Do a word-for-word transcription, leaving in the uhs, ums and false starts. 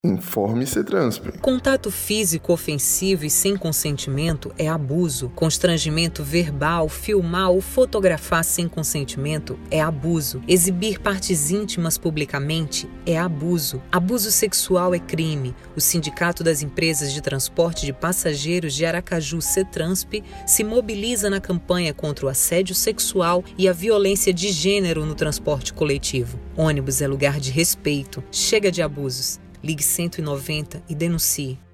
Informe CETRANSP. Contato físico ofensivo e sem consentimento é abuso. Constrangimento verbal, filmar ou fotografar sem consentimento é abuso. Exibir partes íntimas publicamente é abuso. Abuso sexual é crime. O Sindicato das Empresas de Transporte de Passageiros de Aracaju, CETRANSP, se mobiliza na campanha contra o assédio sexual e a violência de gênero no transporte coletivo. Ônibus é lugar de respeito. Chega de abusos. Ligue cento e noventa e denuncie.